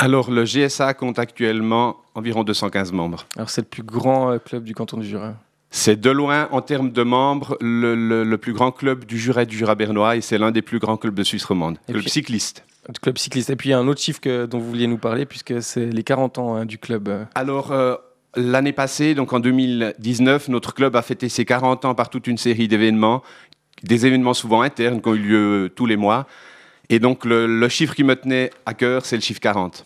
Alors, le GSA compte actuellement environ 215 membres. Alors c'est le plus grand club du canton du Jura. C'est de loin, en termes de membres, le plus grand club du Jura et du Jura bernois, et c'est l'un des plus grands clubs de Suisse romande. Et Club puis- cycliste. Du club cycliste. Et puis il y a un autre chiffre dont vous vouliez nous parler, puisque c'est les 40 ans du club. Alors, l'année passée, donc en 2019, notre club a fêté ses 40 ans par toute une série d'événements, des événements souvent internes qui ont eu lieu tous les mois. Et donc, le chiffre qui me tenait à cœur, c'est le chiffre 40.